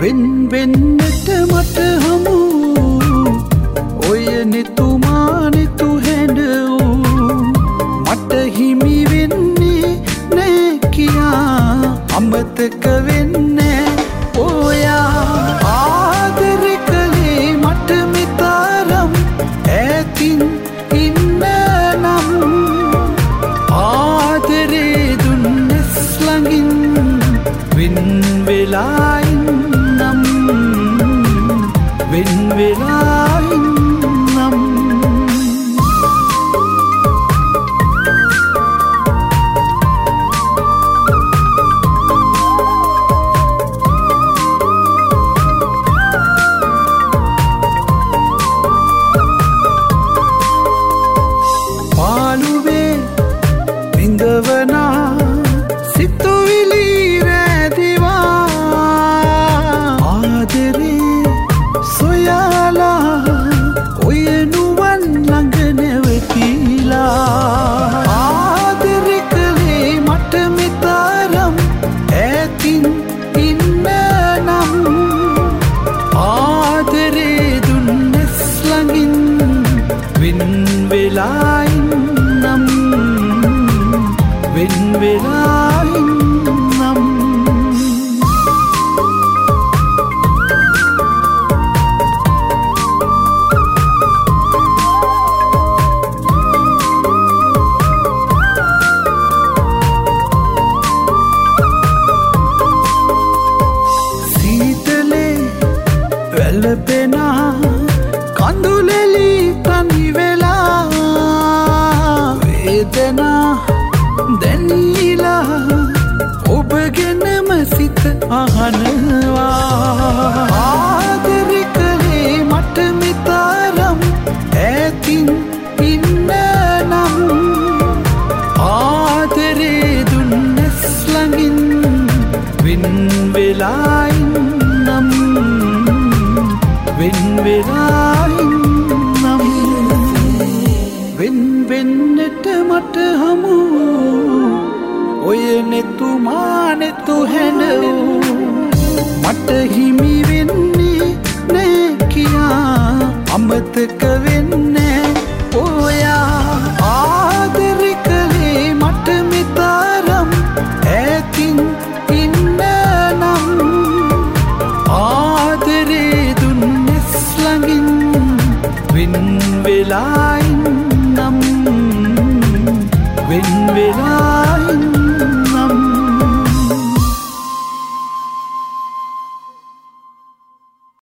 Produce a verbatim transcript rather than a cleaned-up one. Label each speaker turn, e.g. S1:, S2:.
S1: වෙන් වෙන්නට මට හමු ඔය නෙතුමා නෙතු හැඬවූ මට හිමි වෙන්නේ නෑ කියා අමතක වෙන්නේ ඔයා ආදර කළේ මට මෙතරම් ඈතින් ඉන්න නම් ආදරේ දුන්නස් ළඟින් වෙන් වෙලා ඉන්නම් වෙන් වෙලා ඉන්නම් පාළුවේ විඳවනා සිතුවිලි රැඳිවා ආදරේ සොයාලා ඔය නුවන් ළඟ නැවතිලා ආදර කළේ මට මෙතරම් ඈතින් ඉන්න නම් ආදරේ දුන්නස් ළඟින් වෙන් වෙලා ඉන්නම් වෙන් වෙලා ඉන්නම් සීතලේ වැළපෙනා කඳුලෙලි තනි වෙලා වේදනා දැනීලා ඔබ ගැනම සිත අහනවා ආදර කළේ මට මෙතරම් ඈතින් ඉන්න නම් ආදරේ දුන්නස් ළඟින් වෙන් වෙලා ඉන්නම් වෙන් වෙලා ඉන්නම් වෙන් වෙන්නට මට හමු ඔය නෙතුමා නෙතු හැඬවූ මට හිමි වෙන්නේ නෑ කියා අමතක වෙන්නේ ඔයා ආදර කළේ මට මෙතරම් ඈතින් ඉන්න නම් ආදරේ දුන්නස් ළඟින් වෙන් වෙලා